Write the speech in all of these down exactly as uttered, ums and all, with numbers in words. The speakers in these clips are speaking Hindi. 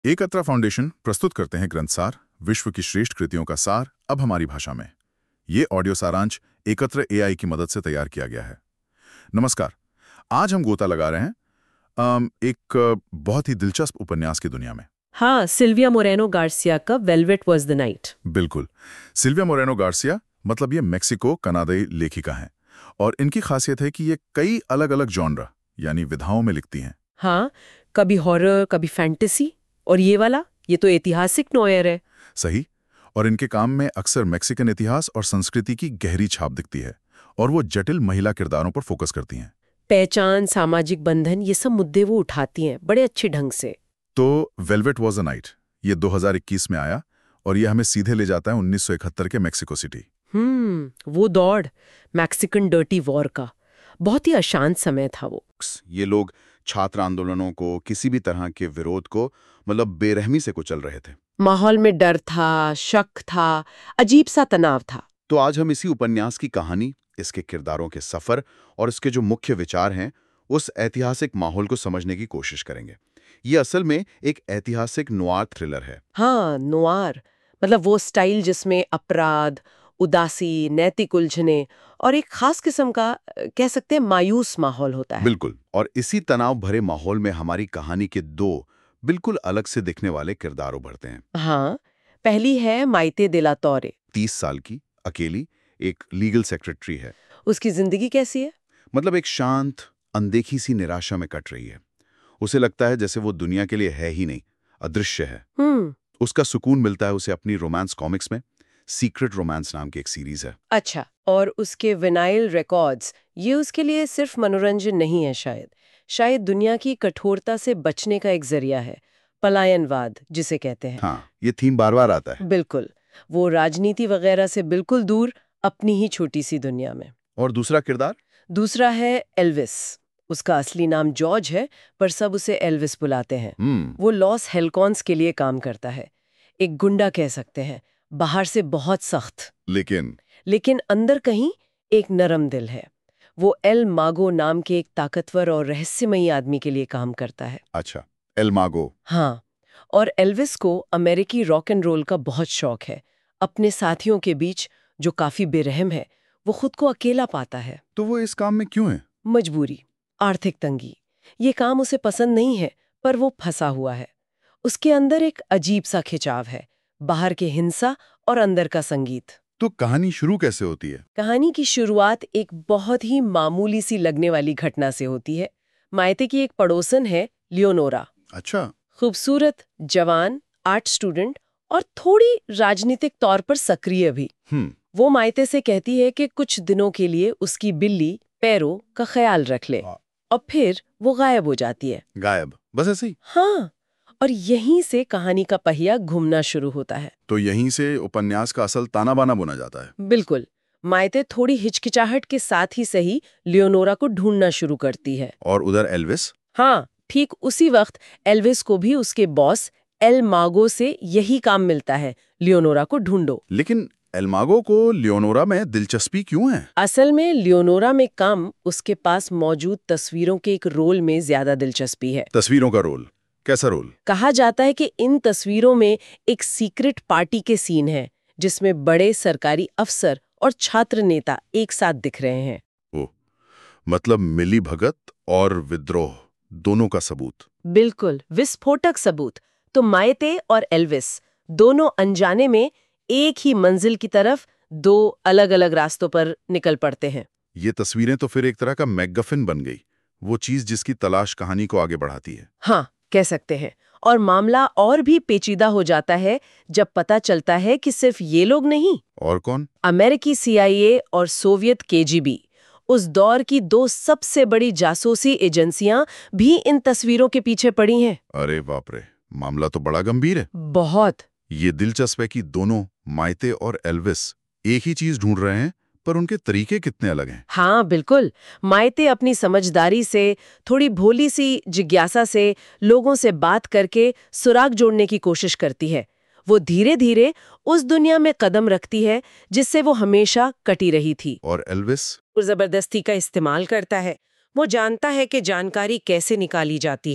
एकत्र फाउंडेशन प्रस्तुत करते हैं ग्रंथसार, विश्व की श्रेष्ठ कृतियों का सार, अब हमारी भाषा में। ये ऑडियो सारांश एकत्र एआई की मदद से तैयार किया गया है। नमस्कार, आज हम गोता लगा रहे हैं अम, एक अ, बहुत ही दिलचस्प उपन्यास की दुनिया में। हाँ, सिल्विया मोरेनो गार्सिया का वेलवेट वॉज द नाइट। बिल्कुल, सिल्विया मोरेनो गार्सिया मतलब ये मेक्सिको कनाडाई लेखिका हैं और इनकी खासियत है कि ये कई अलग अलग जॉनर यानी विधाओं में लिखती हैं। हाँ, कभी हॉरर, कभी फैंटेसी, और ये वाला ये तो ऐतिहासिक नोयर है। सही, और इनके काम में अक्सर मैक्सिकन इतिहास और संस्कृति की गहरी छाप दिखती है और वो जटिल महिला किरदारों पर फोकस करती हैं। पहचान, सामाजिक बंधन, ये सब मुद्दे वो उठाती हैं बड़े अच्छे ढंग से। तो वेलवेट वॉज अ नाइट ये दो हज़ार इक्कीस में आया और ये हमें सीधे ले जाता है उन्नीस सौ इकहत्तर के मेक्सिको सिटी। हम्म वो दौड़ मैक्सिकन डर्टी वॉर का बहुत ही अशांत समय था वो। ये लोग छात्र आंदोलनों को, किसी भी तरह के विरोध को मतलब बेरहमी से कुचल रहे थे। माहौल में डर था, शक था, अजीब सा तनाव था। तो आज हम इसी उपन्यास की कहानी, इसके किरदारों के सफर और इसके जो मुख्य विचार हैं, उस ऐतिहासिक माहौल को समझने की कोशिश करेंगे। ये असल में एक ऐतिहासिक नोआर थ्रिलर है। हाँ, नोआर मतलब वो स्टाइल जिसमें अपराध, उदासी, नैतिक उलझने और एक खास किस्म का अ, कह सकते हैं मायूस माहौल होता है। बिल्कुल, और इसी तनाव भरे माहौल में हमारी कहानी के दो बिल्कुल अलग से दिखने वाले किरदार उभरते हैं। हाँ, पहली है माइते दे ला तोरे। तीस साल की, अकेली, एक लीगल सेक्रेटरी है। उसकी जिंदगी कैसी है? मतलब एक शांत, अनदेखी सी निराशा में कट रही है। उसे लगता है जैसे वो दुनिया के लिए है ही नहीं, अदृश्य है। हम्म उसका सुकून मिलता है उसे अपनी रोमांस कॉमिक्स में। सीक्रेट रोमांस नाम की एक सीरीज है। अच्छा, और उसके विनाइल रिकॉर्ड्स, ये उसके लिए सिर्फ मनोरंजन नहीं है, शायद शायद दुनिया की कठोरता से बचने का एक जरिया है। पलायनवाद जिसे कहते हैं। हाँ, ये थीम बार बार आता है। बिल्कुल, वो राजनीति वगैरह से बिल्कुल दूर, अपनी ही छोटी सी दुनिया में। और दूसरा किरदार? दूसरा है एल्विस। उसका असली नाम जॉर्ज है, पर सब उसे एल्विस बुलाते हैं। हम्म वो लॉस हेलकॉन्स के लिए काम करता है। एक गुंडा कह सकते हैं, बाहर से बहुत सख्त, लेकिन लेकिन अंदर कहीं एक नरम दिल है। वो एल मागो नाम के एक ताकतवर और रहस्यमयी आदमी के लिए काम करता है। अच्छा, एल मागो। हाँ, और एल्विस को अमेरिकी रॉक एंड रोल का बहुत शौक है। अपने साथियों के बीच, जो काफी बेरहम है, वो खुद को अकेला पाता है। तो वो इस काम में क्यों है? मजबूरी, आर्थिक तंगी, ये काम उसे पसंद नहीं है, पर वो फंसा हुआ है। उसके अंदर एक अजीब सा खिंचाव है, बाहर के हिंसा और अंदर का संगीत। तो कहानी शुरू कैसे होती है? कहानी की शुरुआत एक बहुत ही मामूली सी लगने वाली घटना से होती है। मायते की एक पड़ोसन है लियोनोरा। अच्छा। खूबसूरत, जवान, आर्ट स्टूडेंट और थोड़ी राजनीतिक तौर पर सक्रिय भी। हम्म वो मायते से कहती है कि कुछ दिनों के लिए उसकी बिल्ली पैरो का ख्याल रख ले, हाँ। और फिर वो गायब हो जाती है। गायब, बस ऐसे ही? हाँ, और यहीं से कहानी का पहिया घूमना शुरू होता है। तो यहीं से उपन्यास का असल ताना बाना बुना जाता है। बिल्कुल, मायते थोड़ी हिचकिचाहट के साथ ही सही लियोनोरा को ढूंढना शुरू करती है। और उधर एल्विस? हाँ, ठीक उसी वक्त एल्विस को भी उसके बॉस एल मागो से यही काम मिलता है, लियोनोरा को ढूंढो। लेकिन एल्मागो को लियोनोरा में दिलचस्पी क्यों है? असल में लियोनोरा में कम, उसके पास मौजूद तस्वीरों के एक रोल में ज्यादा दिलचस्पी है। तस्वीरों का रोल? कैसा रोल? कहा जाता है कि इन तस्वीरों में एक सीक्रेट पार्टी के सीन है, जिसमें बड़े सरकारी अफसर और छात्र नेता एक साथ दिख रहे हैं। ओ, मतलब मिली भगत और विद्रोह दोनों का सबूत। बिल्कुल, विस्फोटक सबूत। तो मायते और एल्विस दोनों अनजाने में एक ही मंजिल की तरफ दो अलग-अलग रास्तों पर निकल पड़ते हैं। ये तस्वीरें तो फिर एक तरह का मैकगफिन बन गई, वो चीज जिसकी तलाश कहानी को आगे बढ़ाती है। हाँ, कह सकते हैं। और मामला और भी पेचीदा हो जाता है जब पता चलता है कि सिर्फ ये लोग नहीं, और कौन? अमेरिकी सी आई ए और सोवियत के जी बी, उस दौर की दो सबसे बड़ी जासूसी एजेंसियां भी इन तस्वीरों के पीछे पड़ी हैं। अरे बाप रे, मामला तो बड़ा गंभीर है। बहुत। ये दिलचस्प है कि दोनों, मायते और एल्विस, एक ही चीज ढूंढ रहे हैं, पर उनके तरीके कितने अलग हैं। हाँ, बिल्कुल। मायते अपनी समझदारी से, थोड़ी भोली सी जिज्ञासा से, लोगों से बात करके सुराग जोड़ने की कोशिश करती है। वो धीरे धीरे उस दुनिया में कदम रखती है जिससे वो हमेशा कटी रही थी। और एल्विस? वो जबरदस्ती का इस्तेमाल करता है। वो जानता है कि जानकारी कैसे निकाली जाती है,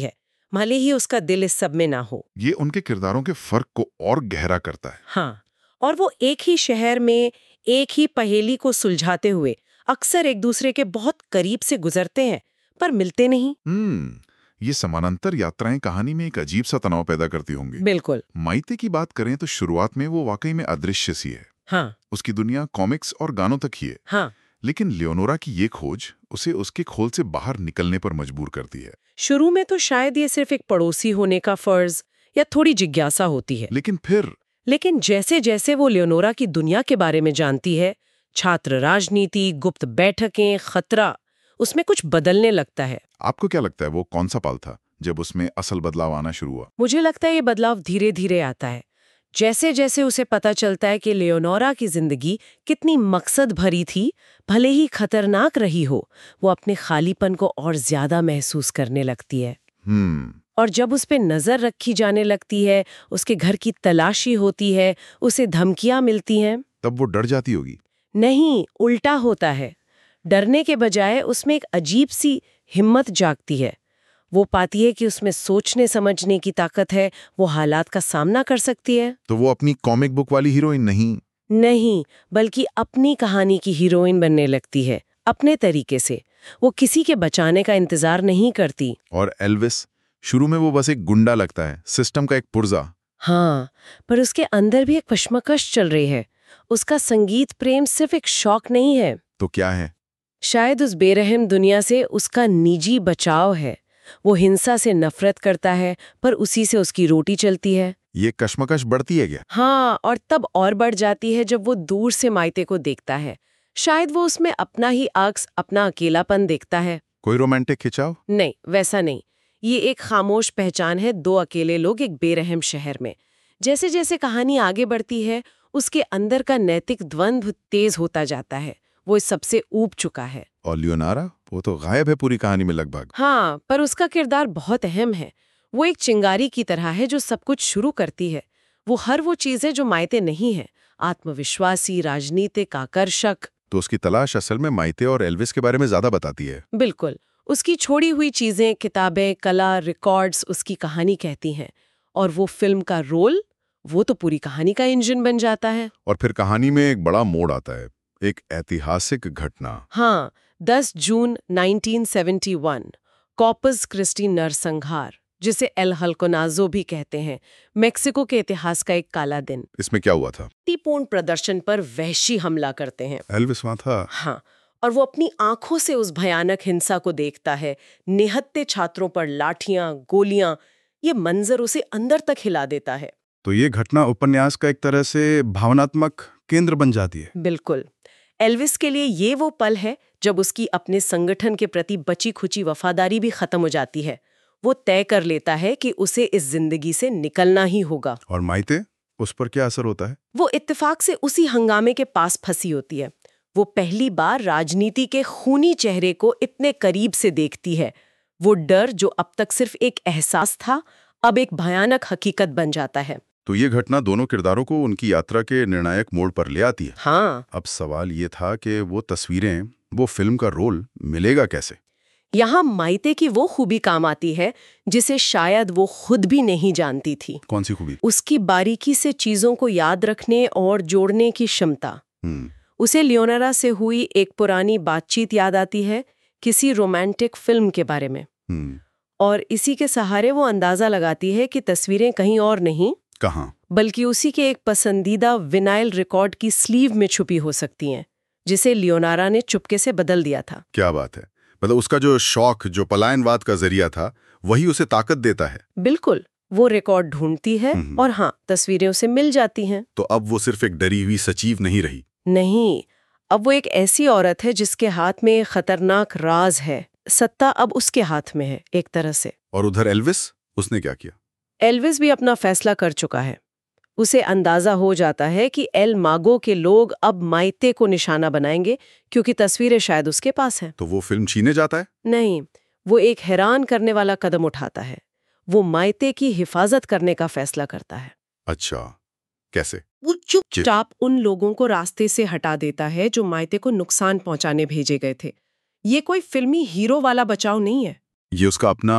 भले ही उसका दिल इस सब में ना हो। ये उनके किरदारों के फर्क को और गहरा करता है। हाँ, और वो एक ही शहर में एक ही पहेली को सुलझाते हुए अक्सर एक दूसरे के बहुत करीब से गुजरते हैं, पर मिलते नहीं। हम्म ये समानांतर यात्राएं कहानी में एक अजीब सा तनाव पैदा करती होंगी। बिल्कुल। माइते की बात करें तो शुरुआत में वो वाकई में अदृश्य सी है। हाँ उसकी दुनिया कॉमिक्स और गानों तक ही है। हाँ। लेकिन लियोनोरा की ये खोज उसे उसके खोल से बाहर निकलने पर मजबूर करती है। शुरू में तो शायद ये सिर्फ एक पड़ोसी होने का फर्ज या थोड़ी जिज्ञासा होती है, लेकिन फिर लेकिन जैसे जैसे वो लियोनोरा की दुनिया के बारे में जानती है, छात्र राजनीति, गुप्त बैठकें, खतरा, उसमें कुछ बदलने लगता है। आपको क्या लगता है वो कौन सा पल था जब उसमें असल बदलाव आना शुरू हुआ? मुझे लगता है ये बदलाव धीरे धीरे आता है। जैसे जैसे उसे पता चलता है कि लियोनोरा की जिंदगी कितनी मकसद भरी थी, भले ही खतरनाक रही हो, वो अपने खालीपन को और ज्यादा महसूस करने लगती है। हम्म और जब उस पे नजर रखी जाने लगती है, उसके घर की तलाशी होती है, उसे धमकियां मिलती हैं, तब वो डर जाती होगी। नहीं, उल्टा होता है। डरने के बजाय उसमें एक अजीब सी हिम्मत जागती है। वो पाती है कि उसमें सोचने समझने की ताकत है, वो हालात का सामना कर सकती है। तो वो अपनी कॉमिक बुक वाली हीरोइन नहीं, नहीं, बल्कि अपनी कहानी की हीरोइन बनने लगती है, अपने तरीके से। वो किसी के बचाने का इंतजार नहीं करती। और एल्विस शुरू में वो बस एक गुंडा लगता है, सिस्टम का एक पुर्जा। हाँ, पर उसके अंदर भी एक कश्मकश चल रही है। उसका संगीत प्रेम सिर्फ एक शौक नहीं है। तो क्या है? शायद उस बेरहम दुनिया से उसका निजी बचाव है। वो हिंसा से नफरत करता है, पर उसी से उसकी रोटी चलती है। ये कश्मकश बढ़ती है क्या? हाँ, और तब और बढ़ जाती है जब वो दूर से मायते को देखता है। शायद वो उसमें अपना ही अक्स, अपना अकेलापन देखता है। कोई रोमांटिक खिंचाव? नहीं, वैसा नहीं। ये एक खामोश पहचान है, दो अकेले लोग एक बेरहम शहर में। जैसे जैसे कहानी आगे बढ़ती है, उसके अंदर का नैतिक द्वंद्व तेज होता जाता है। वो इस सबसे ऊब चुका है। और लियोनारा वो तो गायब है पूरी कहानी में लगभग। हाँ, पर उसका किरदार बहुत अहम है। वो एक चिंगारी की तरह है जो सब कुछ शुरू करती है। वो हर वो चीज है जो मायते नहीं है, आत्मविश्वासी, राजनीतिक, आकर्षक। तो उसकी तलाश असल में माइते और एल्विस के बारे में ज्यादा बताती है। बिल्कुल। उसकी छोड़ी हुई चीजें, किताबें, कला, रिकॉर्ड्स उसकी कहानी कहती हैं। और वो फिल्म का रोल, वो तो पूरी कहानी का इंजन बन जाता है। और फिर कहानी में एक बड़ा मोड़ आता है, एक ऐतिहासिक घटना। हाँ, दस जून उन्नीस सौ इकहत्तर, कॉर्पस क्रिस्टी नरसंहार, जिसे एल हल्कोनाजो भी कहते हैं, मेक्सिको के इतिहास का एक काला दिन। इसमें क्या हुआ था? शांतिपूर्ण प्रदर्शन पर वहशी हमला करते हैं। एल्विस वहां था? हाँ, और वो अपनी आंखों से उस भयानक हिंसा को देखता है। निहत्थे छात्रों पर लाठियां, गोलियां, ये मंजर उसे अंदर तक हिला देता है। तो ये घटना उपन्यास का एक तरह से भावनात्मक केंद्र बन जाती है। बिल्कुल। एल्विस के लिए ये वो पल है जब उसकी अपने संगठन के प्रति बची खुची वफादारी भी खत्म हो जाती है। वो तय कर लेता है कि उसे इस जिंदगी से निकलना ही होगा। और माइते, उस पर क्या असर होता है? वो इत्तेफाक से उसी हंगामे के पास फंसी होती है। वो पहली बार राजनीति के खूनी चेहरे को इतने करीब से देखती है। वो डर जो अब तक सिर्फ एक एहसास था, अब एक भयानक हकीकत बन जाता है। तो ये घटना दोनों किरदारों को उनकी यात्रा के निर्णायक मोड़ पर ले आती है। हाँ, अब सवाल ये था कि वो तस्वीरें, वो फिल्म का रोल मिलेगा कैसे? यहाँ माइते की वो खूबी काम आती है जिसे शायद वो खुद भी नहीं जानती थी। कौन सी खूबी? उसकी बारीकी से चीजों को याद रखने और जोड़ने की क्षमता। हम्म उसे लियोनारा से हुई एक पुरानी बातचीत याद आती है, किसी रोमांटिक फिल्म के बारे में। हम्म और इसी के सहारे वो अंदाजा लगाती है कि तस्वीरें कहीं और नहीं, कहाँ? बल्कि उसी के एक पसंदीदा विनाइल रिकॉर्ड की स्लीव में छुपी हो सकती हैं, जिसे लियोनारा ने चुपके से बदल दिया था। क्या बात है! मतलब उसका जो शौक, जो पलायनवाद का जरिया था, वही उसे ताकत देता है। बिल्कुल। वो रिकॉर्ड ढूंढती है हम्म। और हाँ, तस्वीरें उसे मिल जाती हैं। तो अब वो सिर्फ एक डरी हुई सचिव नहीं रही। नहीं, अब वो एक ऐसी औरत है जिसके हाथ में एक खतरनाक राज है। सत्ता अब उसके हाथ में है, एक तरह से। और उधर एल्विस, उसने क्या किया? एल्विस भी अपना फैसला कर चुका है। उसे अंदाजा हो जाता है कि एल मागो के लोग अब माइते को निशाना बनाएंगे, क्योंकि तस्वीरें शायद उसके पास हैं। तो वो फिल्म छीने जाता है? नहीं, वो एक हैरान करने वाला कदम उठाता है। वो माइते की हिफाजत करने का फैसला करता है। अच्छा, कैसे? वो चुपचाप उन लोगों को रास्ते से हटा देता है जो माइते को नुकसान पहुंचाने भेजे गए थे। ये कोई फिल्मी हीरो वाला बचाव नहीं है। ये उसका अपना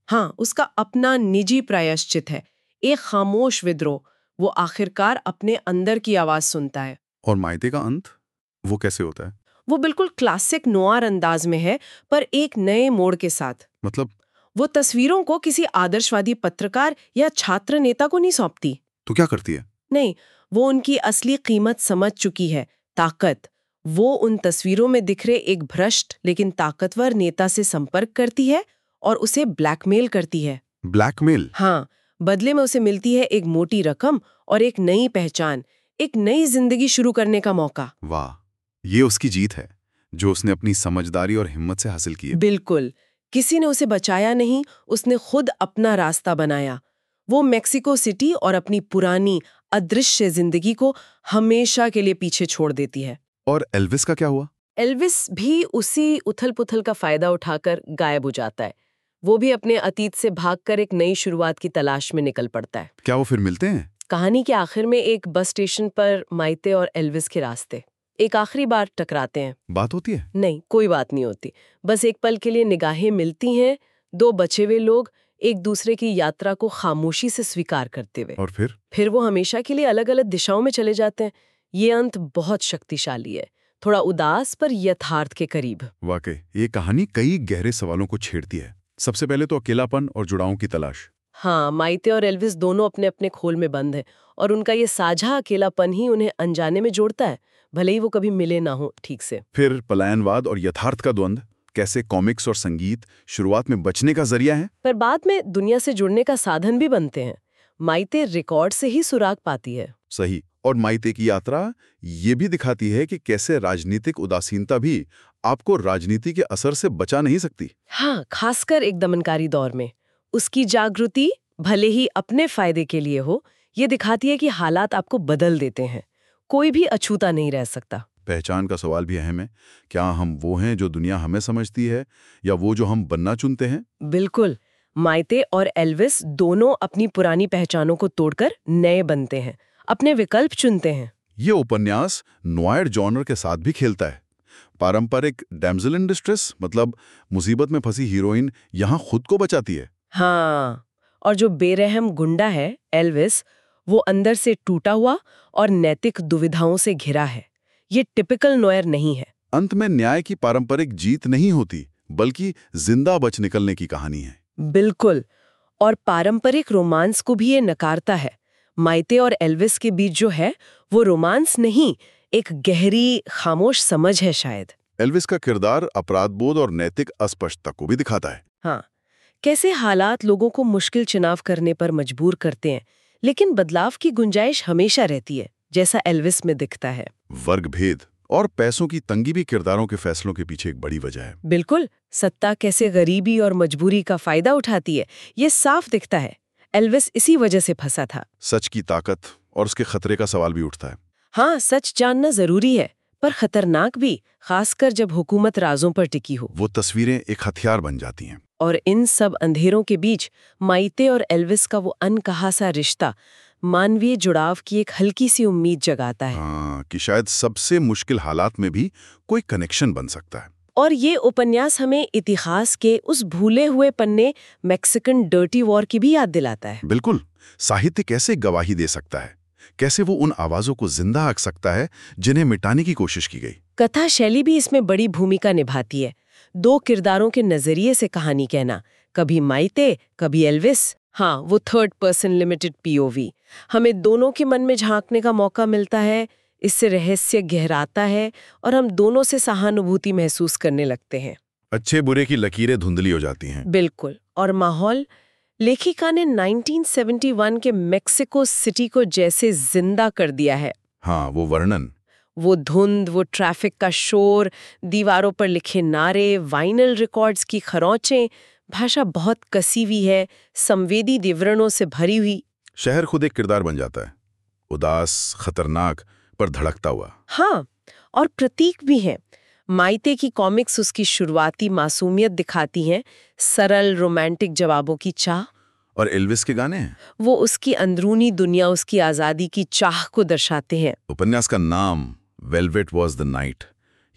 हाँ, उसका अपना निजी प्रायश्चित है, एक खामोश विद्रोह। वो आखिरकार अपने अंदर की आवाज सुनता है। और मायते का अंत वो कैसे होता है? वो बिल्कुल क्लासिक नोआर अंदाज में है, पर एक नए मोड़ के साथ। मतलब वो तस्वीरों को किसी आदर्शवादी पत्रकार या छात्र नेता को नहीं सौंपती। तो क्या करती है? नहीं, वो उनकी असली कीमत समझ चुकी है, ताकत। वो उन तस्वीरों में दिख रहे एक भ्रष्ट लेकिन ताकतवर नेता से संपर्क करती है और उसे ब्लैकमेल करती है। ब्लैकमेल? हाँ, बदले में उसे मिलती है एक मोटी रकम और एक नई पहचान, एक नई जिंदगी शुरू करने का मौका। वाह, ये उसकी जीत है जो उसने अपनी समझदारी और हिम्मत से हासिल की है। बिल्कुल, किसी ने उसे बचाया नहीं, उसने खुद अपना रास्ता बनाया। वो मेक्सिको सिटी और अपनी पुरानी अदृश्य जिंदगी को हमेशा के लिए पीछे छोड़ देती है। और एल्विस का क्या हुआ? एल्विस भी उसी उथल-पुथल का फायदा उठाकर गायब हो जाता है। वो भी अपने अतीत से भागकर एक नई शुरुआत की तलाश में निकल पड़ता है। क्या वो फिर मिलते हैं? कहानी के आखिर में एक बस स्टेशन पर माइते और एल्विस के रास्ते एक आखिरी बार टकराते हैं। बात होती है? नहीं, कोई बात नहीं होती। बस एक पल के लिए निगाहें मिलती हैं, दो बचे हुए लोग एक दूसरे की यात्रा को खामोशी से स्वीकार करते हुए। और फिर? फिर वो हमेशा के लिए अलग-अलग दिशाओं में चले जाते हैं। ये अंत बहुत शक्तिशाली है, थोड़ा उदास पर यथार्थ के करीब। वाकई ये कहानी कई गहरे सवालों को छेड़ती है। सबसे पहले तो अकेलापन और जुड़ाव की तलाश। हाँ, माइते और एल्विस दोनों अपने अपने खोल में बंद हैं और उनका ये साझा अकेलापन ही उन्हें अनजाने में जोड़ता है, भले ही वो कभी मिले ना हो ठीक से। फिर पलायनवाद और यथार्थ का द्वंद्व, कैसे कॉमिक्स और संगीत शुरुआत में बचने का जरिया है पर बाद में दुनिया से जुड़ने का साधन भी बनते हैं। माइते रिकॉर्ड से ही सुराग पाती है। सही। और मायते की यात्रा ये भी दिखाती है कि कैसे राजनीतिक उदासीनता भी आपको राजनीति के असर से बचा नहीं सकती। हाँ, खासकर एक दमनकारी दौर में उसकी जागृति भले ही अपने फायदे के लिए हो, ये दिखाती है कि हालात आपको बदल देते हैं, कोई भी अछूता नहीं रह सकता। पहचान का सवाल भी अहम है। क्या हम वो हैं जो दुनिया हमें समझती है या वो जो हम बनना चुनते हैं? बिल्कुल, माइते और एल्विस दोनों अपनी पुरानी पहचानों को तोड़कर नए बनते हैं, अपने विकल्प चुनते हैं। ये उपन्यास नोयर जॉनर के साथ भी खेलता है। पारंपरिक डैम्सल इन डिस्ट्रेस, मतलब मुसीबत में फंसी हीरोइन यहाँ खुद को बचाती है। हाँ, और जो बेरहम गुंडा है एल्विस, वो अंदर से टूटा हुआ और नैतिक दुविधाओं से घिरा है। ये टिपिकल नोयर नहीं है। अंत में न्याय की पारंपरिक जीत नहीं होती, बल्कि जिंदा बच निकलने की कहानी है। बिल्कुल, और पारंपरिक रोमांस को भी ये नकारता है। माइते और एल्विस के बीच जो है वो रोमांस नहीं, एक गहरी खामोश समझ है शायद। एल्विस का किरदार अपराधबोध और नैतिक अस्पष्टता को भी दिखाता है। हाँ, कैसे हालात लोगों को मुश्किल चुनाव करने पर मजबूर करते हैं, लेकिन बदलाव की गुंजाइश हमेशा रहती है, जैसा एल्विस में दिखता है। वर्ग भेद और पैसों की तंगी भी किरदारों के फैसलों के पीछे एक बड़ी वजह है। बिल्कुल, सत्ता कैसे गरीबी और मजबूरी का फायदा उठाती है, ये साफ दिखता है। एल्विस इसी वजह से फंसा था। सच की ताकत और उसके खतरे का सवाल भी उठता है। हाँ, सच जानना जरूरी है, पर खतरनाक भी, खासकर जब हुकूमत राजों पर टिकी हो। वो तस्वीरें एक हथियार बन जाती हैं। और इन सब अंधेरों के बीच माइते और एल्विस का वो अनकहा सा रिश्ता मानवीय जुड़ाव की एक हल्की सी उम्मीद जगाता है। हाँ, कि शायद सबसे मुश्किल हालात में भी कोई कनेक्शन बन सकता है। और ये उपन्यास हमें इतिहास के उस भूले हुए पन्ने मैक्सिकन डर्टी वॉर की भी याद दिलाता है। बिल्कुल, साहित्य कैसे गवाही दे सकता है, कैसे वो उन आवाजों को जिंदा रख सकता है जिन्हें मिटाने की कोशिश की गई। कथा शैली भी इसमें बड़ी भूमिका निभाती है। दो किरदारों के नजरिए से कहानी कहना, कभी माइते कभी एल्विस। हाँ, वो थर्ड पर्सन लिमिटेड पीओवी, हमें दोनों के मन में झांकने का मौका मिलता है। इससे रहस्य गहराता है और हम दोनों से सहानुभूति महसूस करने लगते हैं। अच्छे बुरे की लकीरें धुंधली हो जाती हैं। बिल्कुल, और माहौल, लेखिका ने नाइनटीन सेवेंटी वन के मेक्सिको सिटी को जैसे जिंदा कर दिया है। हाँ, वो वर्णन, वो धुंध, वो ट्रैफिक का शोर, दीवारों पर लिखे नारे, वाइनल रिकॉर्ड्स की खरोंचें, भाषा बहुत कसी हुई है, संवेदी विवरणों से भरी हुई। शहर खुद एक किरदार बन जाता है, उदास, खतरनाक पर धड़कता हुआ। हाँ, और प्रतीक भी हैं। माइते की कॉमिक्स उसकी शुरुआती मासूमियत दिखाती हैं, सरल रोमांटिक जवाबों की चाह। और एल्विस के गाने हैं, वो उसकी अंदरूनी दुनिया, उसकी आज़ादी की चाह को दर्शाते हैं। उपन्यास का नाम वेलवेट वॉज द नाइट,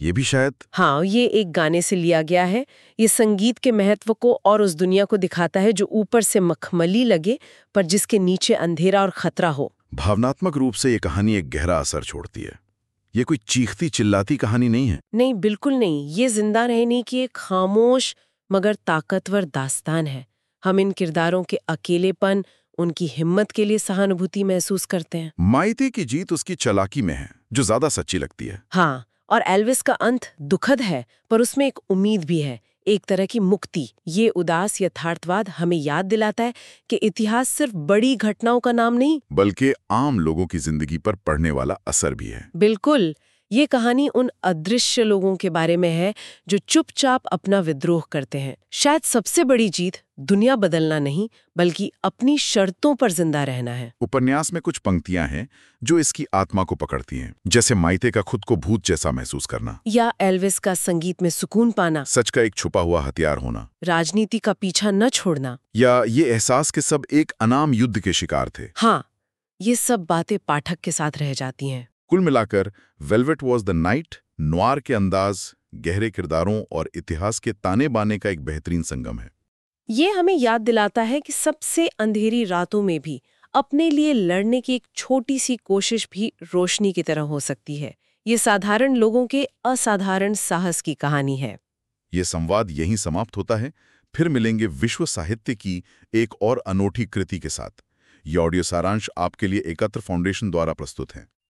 ये भी शायद। हाँ, ये एक गाने से लिया गया है। ये संगीत के महत्व को और उस दुनिया को दिखाता है जो ऊपर से मखमली लगे पर जिसके नीचे अंधेरा और खतरा हो। भावनात्मक रूप से ये कहानी एक गहरा असर छोड़ती है। ये कोई चीखती चिल्लाती कहानी नहीं है। नहीं, बिल्कुल नहीं। ये जिंदा रहने की एक खामोश मगर ताकतवर दास्तान है। हम इन किरदारों के अकेलेपन, उनकी हिम्मत के लिए सहानुभूति महसूस करते हैं। माइते की जीत उसकी चालाकी में है, जो ज्यादा सच्ची लगती है। हाँ, और एल्विस का अंत दुखद है, पर उसमें एक उम्मीद भी है, एक तरह की मुक्ति। ये उदास यथार्थवाद हमें याद दिलाता है कि इतिहास सिर्फ बड़ी घटनाओं का नाम नहीं, बल्कि आम लोगों की जिंदगी पर पड़ने वाला असर भी है। बिल्कुल। ये कहानी उन अदृश्य लोगों के बारे में है जो चुपचाप अपना विद्रोह करते हैं। शायद सबसे बड़ी जीत दुनिया बदलना नहीं, बल्कि अपनी शर्तों पर जिंदा रहना है। उपन्यास में कुछ पंक्तियां हैं जो इसकी आत्मा को पकड़ती हैं, जैसे माइते का खुद को भूत जैसा महसूस करना, या एल्विस का संगीत में सुकून पाना, सच का एक छुपा हुआ हथियार होना, राजनीति का पीछा न छोड़ना, या ये एहसास कि सब एक अनाम युद्ध के शिकार थे। हाँ, ये सब बातें पाठक के साथ रह जाती हैं। कुल मिलाकर velvet was the night noir के अंदाज, गहरे किरदारों और इतिहास के ताने बाने का एक बेहतरीन संगम है। ये हमें याद दिलाता है कि सबसे अंधेरी रातों में भी अपने लिए लड़ने की एक छोटी सी कोशिश भी रोशनी की तरह हो सकती है। ये साधारण लोगों के असाधारण साहस की कहानी है। ये संवाद यहीं समाप्त होता है। फिर मिलेंगे विश्व साहित्य की एक और अनोखी कृति के साथ। ये ऑडियो सारांश आपके लिए एकत्र फाउंडेशन द्वारा प्रस्तुत है।